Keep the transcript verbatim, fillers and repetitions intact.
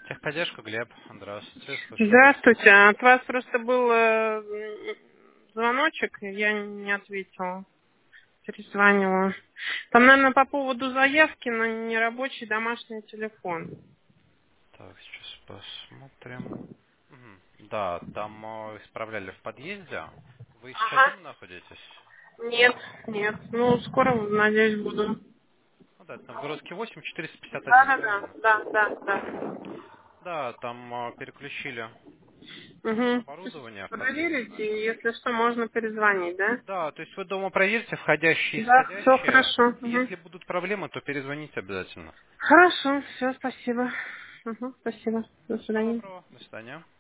Техподдержка, Глеб. Здравствуйте, слушаю вас. Здравствуйте. От вас просто был э, м, звоночек, я не ответила. Перезванивала. Там, наверное, по поводу заявки на нерабочий домашний телефон. Так, сейчас посмотрим. Мгм. Да, там э, исправляли в подъезде. Вы сейчас Ага. дома находитесь? Нет, нет. Ну, скоро, надеюсь, буду. Ну да, это Новгородский восемь, четыреста пятьдесят один, Да-да-да, правильно? да, да, да. Да, там э, переключили Угу. оборудование в подъезде Проверить, и наше. если что, можно перезвонить, да? Да, то есть вы дома проверьте входящие и Да, все исходящие. хорошо. Угу. Если будут проблемы, то перезвоните обязательно. Хорошо, все, спасибо. Угу, спасибо. До Всего свидания. доброго, до свидания.